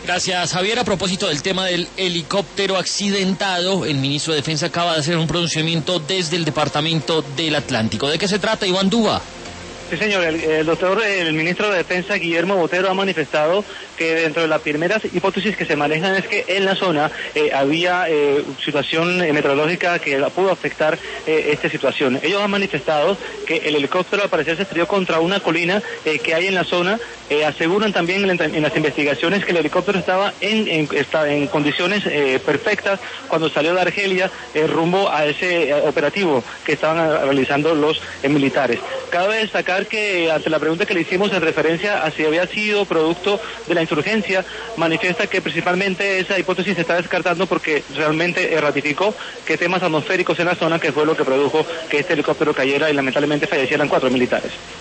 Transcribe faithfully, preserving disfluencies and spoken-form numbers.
Gracias, Javier. A propósito del tema del helicóptero accidentado, el ministro de Defensa acaba de hacer un pronunciamiento desde el Departamento del Atlántico. ¿De qué se trata, Iván Duba? Sí, señor. El, el doctor, el ministro de Defensa, Guillermo Botero, ha manifestado que dentro de las primeras hipótesis que se manejan es que en la zona eh, había eh, situación meteorológica que pudo afectar eh, esta situación. Ellos han manifestado que el helicóptero al parecer se estrelló contra una colina eh, que hay en la zona. Eh, aseguran también en, en las investigaciones que el helicóptero estaba en, en, está en condiciones eh, perfectas cuando salió de Argelia eh, rumbo a ese eh, operativo que estaban realizando los eh, militares. Cabe destacar que ante la pregunta que le hicimos en referencia a si había sido producto de la insurgencia, manifiesta que principalmente esa hipótesis se está descartando porque realmente eh, ratificó que temas atmosféricos en la zona que fue lo que produjo que este helicóptero cayera y lamentablemente fallecieran cuatro militares.